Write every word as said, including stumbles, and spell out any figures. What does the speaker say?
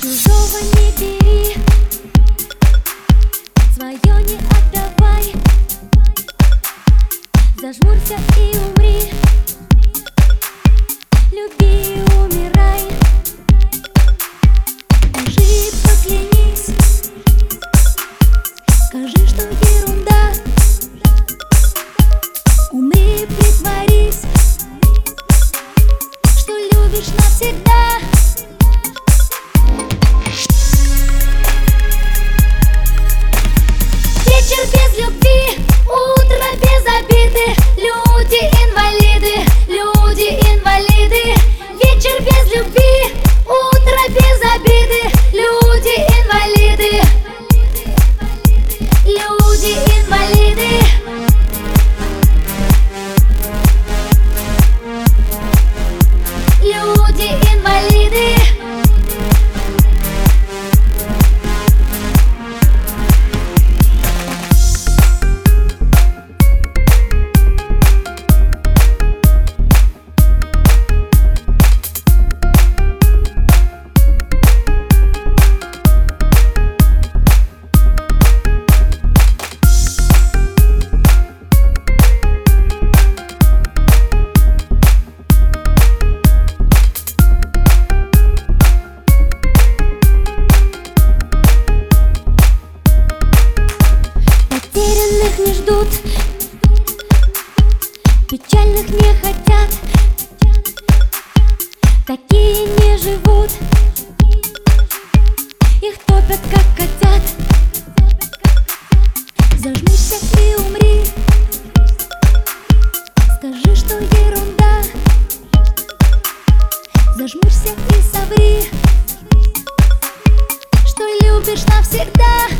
Чужого не бери, свое не отдавай. Зажмурься и умри, люби и умирай. Скажи, поклянись, скажи, что ерунда. Умри, притворись, что любишь навсегда. Вечер без любви, утро без обиды. Люди-инвалиды, люди-инвалиды. Вечер без любви, утро без обиды. Люди-инвалиды, люди-инвалиды. Люди-инвалиды. Потерянных не ждут, печальных не хотят, такие не живут, их топят как котят. Зажмись и умри, скажи, что ерунда. Зажмурься и соври, что любишь навсегда.